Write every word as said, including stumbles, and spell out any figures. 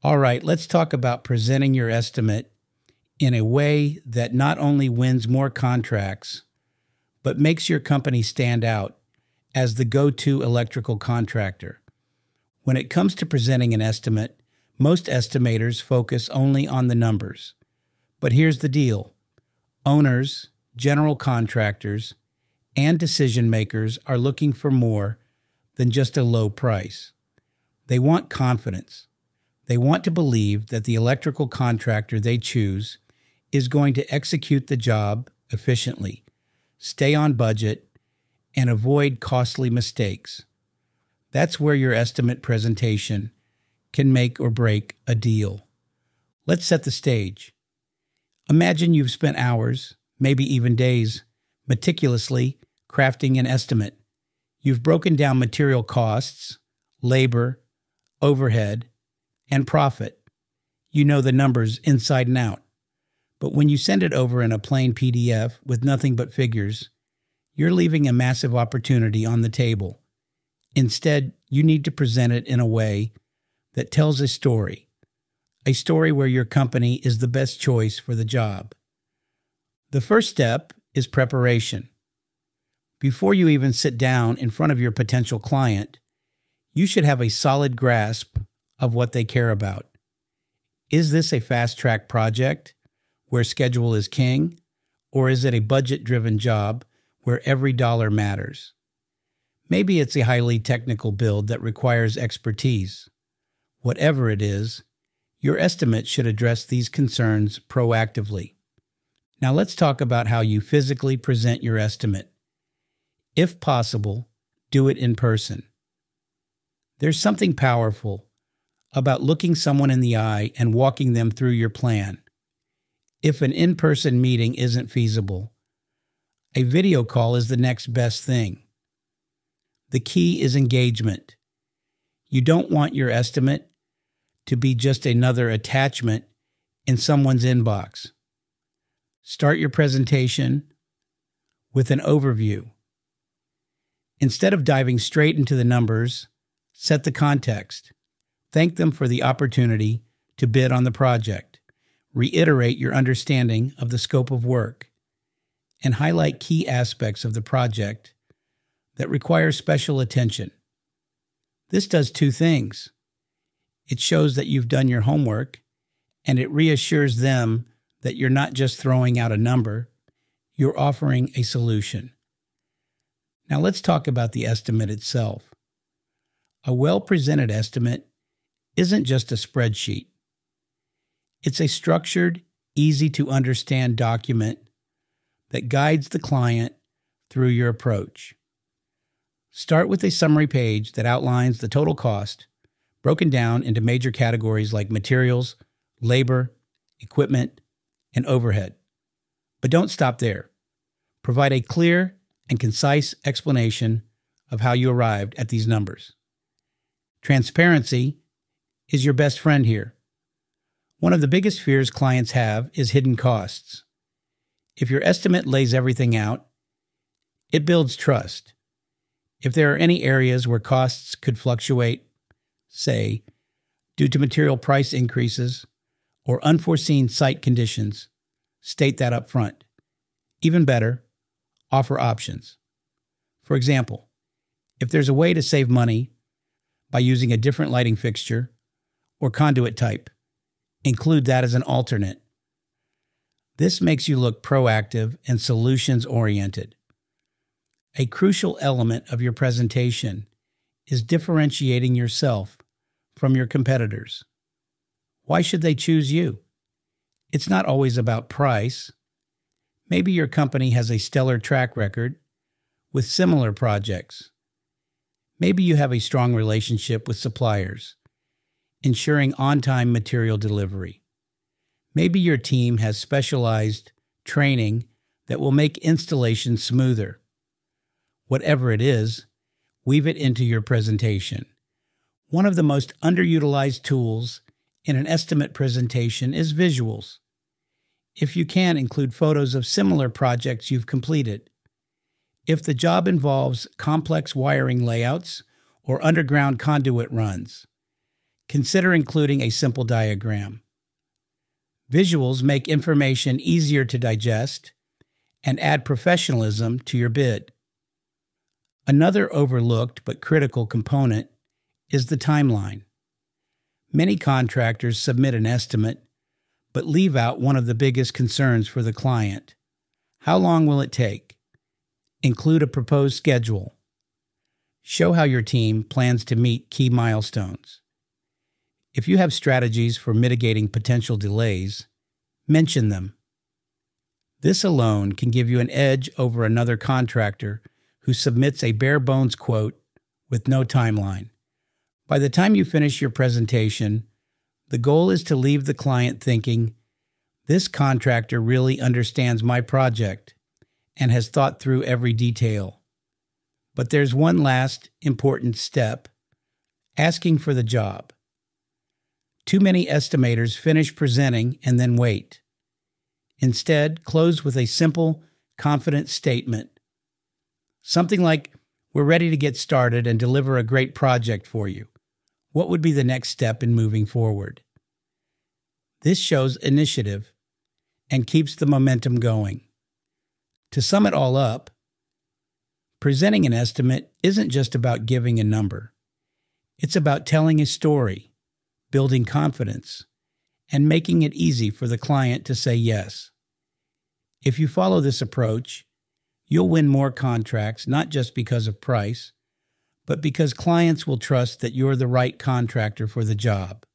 All right, let's talk about presenting your estimate in a way that not only wins more contracts, but makes your company stand out as the go-to electrical contractor. When it comes to presenting an estimate, most estimators focus only on the numbers. But here's the deal. Owners, general contractors, and decision makers are looking for more than just a low price. They want confidence. They want to believe that the electrical contractor they choose is going to execute the job efficiently, stay on budget, and avoid costly mistakes. That's where your estimate presentation can make or break a deal. Let's set the stage. Imagine you've spent hours, maybe even days, meticulously crafting an estimate. You've broken down material costs, labor, overhead, and profit. You know the numbers inside and out. But when you send it over in a plain P D F with nothing but figures, you're leaving a massive opportunity on the table. Instead, you need to present it in a way that tells a story, a story where your company is the best choice for the job. The first step is preparation. Before you even sit down in front of your potential client, you should have a solid grasp of what they care about. Is this a fast-track project where schedule is king, or is it a budget-driven job where every dollar matters? Maybe it's a highly technical build that requires expertise. Whatever it is, your estimate should address these concerns proactively. Now let's talk about how you physically present your estimate. If possible, do it in person. There's something powerful about looking someone in the eye and walking them through your plan. If an in-person meeting isn't feasible, a video call is the next best thing. The key is engagement. You don't want your estimate to be just another attachment in someone's inbox. Start your presentation with an overview. Instead of diving straight into the numbers, set the context. Thank them for the opportunity to bid on the project. Reiterate your understanding of the scope of work, and highlight key aspects of the project that require special attention. This does two things. It shows that you've done your homework, and it reassures them that you're not just throwing out a number, you're offering a solution. Now let's talk about the estimate itself. A well-presented estimate isn't just a spreadsheet. It's a structured, easy-to-understand document that guides the client through your approach. Start with a summary page that outlines the total cost, broken down into major categories like materials, labor, equipment, and overhead. But don't stop there. Provide a clear and concise explanation of how you arrived at these numbers. Transparency is your best friend here. One of the biggest fears clients have is hidden costs. If your estimate lays everything out, it builds trust. If there are any areas where costs could fluctuate, say, due to material price increases or unforeseen site conditions, state that up front. Even better, offer options. For example, if there's a way to save money by using a different lighting fixture or conduit type, include that as an alternate. This makes you look proactive and solutions-oriented. A crucial element of your presentation is differentiating yourself from your competitors. Why should they choose you? It's not always about price. Maybe your company has a stellar track record with similar projects. Maybe you have a strong relationship with suppliers, ensuring on-time material delivery. Maybe your team has specialized training that will make installation smoother. Whatever it is, weave it into your presentation. One of the most underutilized tools in an estimate presentation is visuals. If you can, include photos of similar projects you've completed. If the job involves complex wiring layouts or underground conduit runs, consider including a simple diagram. Visuals make information easier to digest and add professionalism to your bid. Another overlooked but critical component is the timeline. Many contractors submit an estimate but leave out one of the biggest concerns for the client. How long will it take? Include a proposed schedule. Show how your team plans to meet key milestones. If you have strategies for mitigating potential delays, mention them. This alone can give you an edge over another contractor who submits a bare-bones quote with no timeline. By the time you finish your presentation, the goal is to leave the client thinking, this contractor really understands my project and has thought through every detail. But there's one last important step, asking for the job. Too many estimators finish presenting and then wait. Instead, close with a simple, confident statement. Something like, we're ready to get started and deliver a great project for you. What would be the next step in moving forward? This shows initiative and keeps the momentum going. To sum it all up, presenting an estimate isn't just about giving a number. It's about telling a story, building confidence, and making it easy for the client to say yes. If you follow this approach, you'll win more contracts not just because of price, but because clients will trust that you're the right contractor for the job.